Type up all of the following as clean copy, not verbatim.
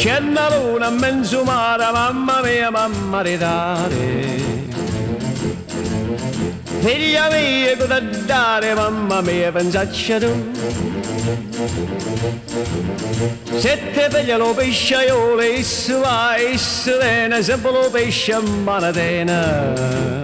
C'è una luna in mezzo mare, mamma mia, mamma ridare. Figlia mia, cosa dare, mamma mia, pensaccia tu. Se te piglia lo pesciaiolo, isso va, isso viene, sempre lo pesce a manatena.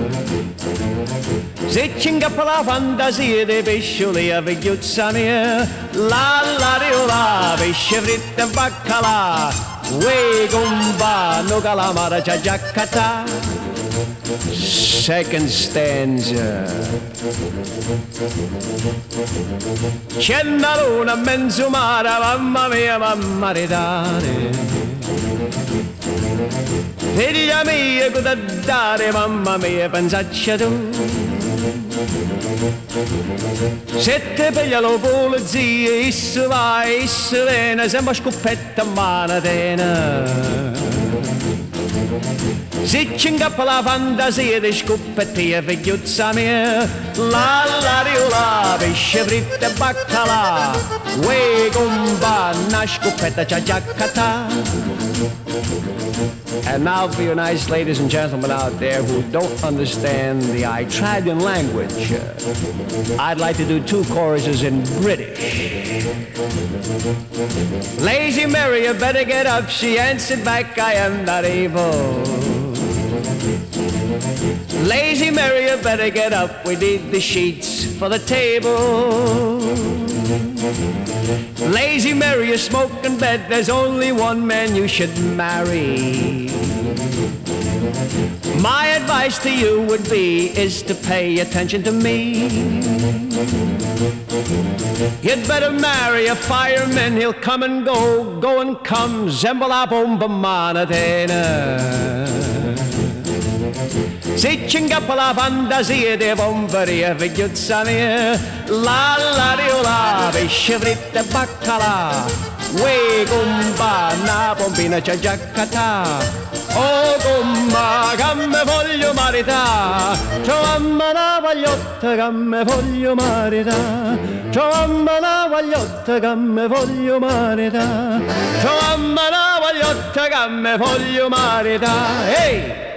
Se ci incappa la fantasia dei pescioli a figliuzza mia, la riola, pesce fritto e baccalà, uè compa, no calamara c'ha già catà. Second stanza. C'è una luna in mezzo mare, mamma mia, mamma ridare. Figlia mia, cosa dare, mamma mia, pensaccia tu. Se te piglia lo polizia, isso va, isso viene, sembra scoppetta a manatena. Se ci incappa la fantasia di scoppettia, figliuzza mia, la riola, pesce fritto e baccalà, uè compa, una scoppetta c'ha già catà. And now for you nice ladies and gentlemen out there who don't understand the Italian language, I'd like to do 2 choruses in British. Lazy Mary, you better get up, she answered back, I am not able. Lazy Mary, you better get up, we need the sheets for the table. Lazy Mary, you smoke in bed, there's only one man you should marry. My advice to you would be, is to pay attention to me. You'd better marry a fireman, he'll come and go and come, zembola bomba manatena. Se ci incappa la fantasia di pomperia, figliuzza mia, la riola, pesce fritto e baccalà, uè compa, una pompina c'ha già catà. Oh compa, che me voglio marità, c'ho mamma una vagliotta che me voglio marità, c'ho mamma una vagliotta che me voglio marità, c'ho mamma una vagliotta che me voglio marità. Ehi!